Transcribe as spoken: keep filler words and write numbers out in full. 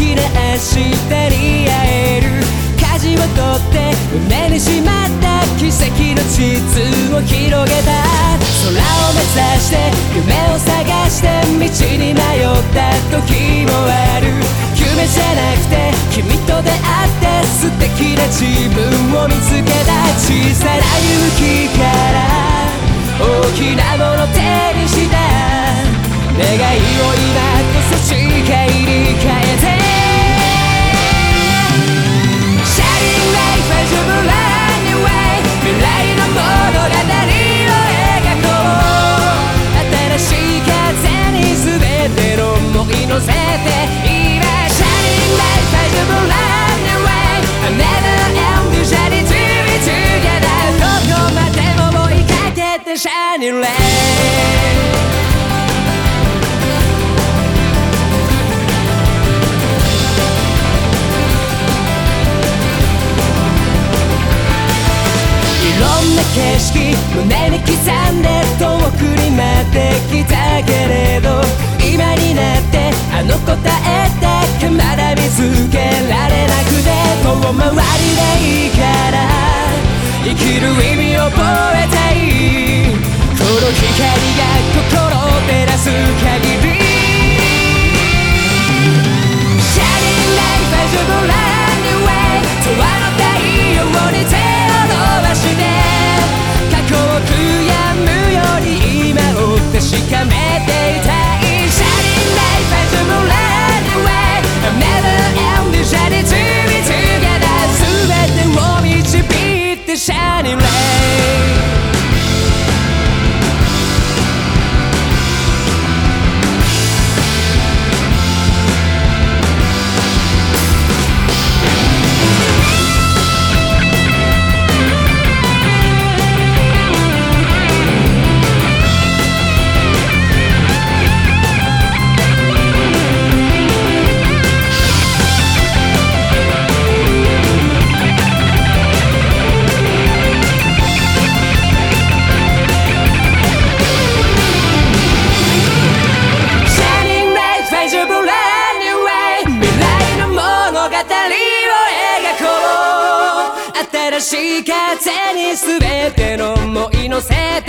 きな明日に会える。舵を取って胸にしまった奇跡の地図を広げた。空を目指して夢を探して道に迷った時もある。夢じゃなくて君と出会って素敵な自分を見つけた。小さな勇気から大きなもの手にした。願いを今こそ誓いに変えて。乗せて今 Shining light visible running away I never end the shining to be together どこまでも追いかけて Shining light いろんな景色胸に刻んで遠くに待ってきたけれど今になってあの答えだけまだ見つけられなくて遠回りでいいから生きる意味を覚えたい。この光が心を照らす限り Shining light visible running away 永遠の太陽に手を伸ばして過去を悔やむように今を確かめていたい。Shining light新しい風に全ての想い乗せて